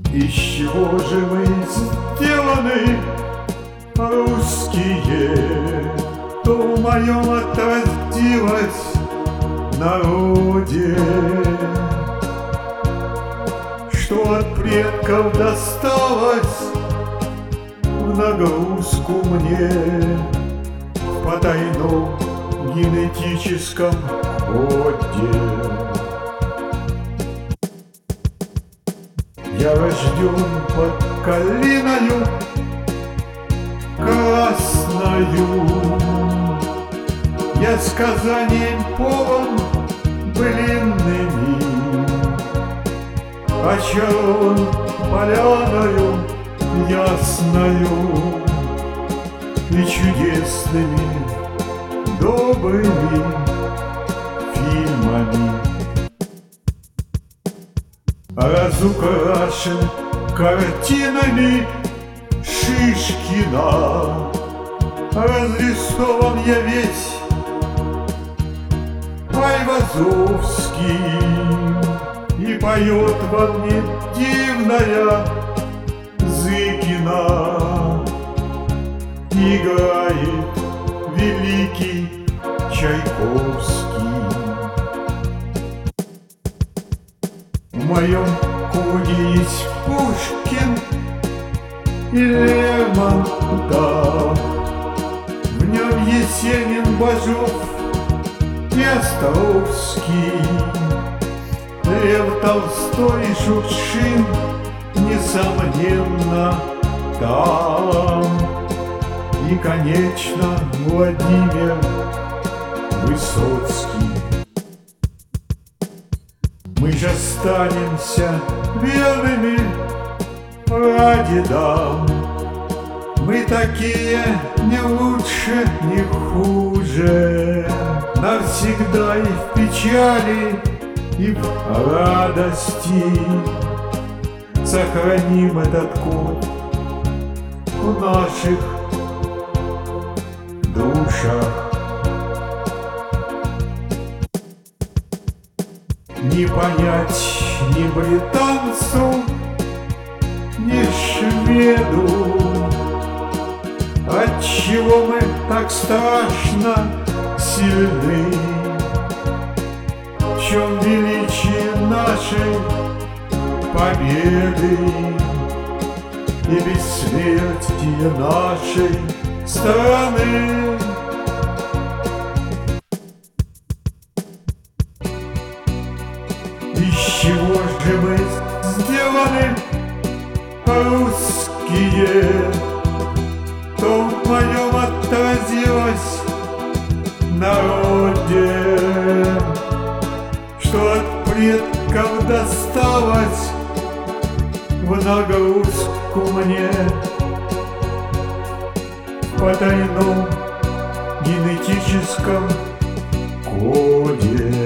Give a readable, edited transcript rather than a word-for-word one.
Из чего же мы сделаны, русские? То в моем отразилось народе, что от предков досталось в нагрузку мне в потайном генетическом коде. Я рожден под калиною красною, я сказанием полон былинными, очарован поляною ясною и чудесными добрыми фильмами. Разукрашен картинами Шишкина, разрисован я весь Айвазовский, и поет во мне дивная Зыкина, играет великий Чайковский. В моем круге есть Пушкин и Лермонтов, в нем Есенин, Бажов и Островский, Лев Толстой и Шукшин, несомненно, там. И, конечно, Владимир Высоцкий. Мы же останемся верными прадедам. Мы такие не лучше, не хуже, навсегда и в печали, и в радости сохраним этот код в наших душах. Не понять ни британцу, ни шведу, отчего мы так страшно сильны, в чем величие нашей победы и бессмертие нашей страны. Из чего же мы сделаны, русские? То в моем отразилось народе, что от предков досталось в нагрузку мне в потайном генетическом коде.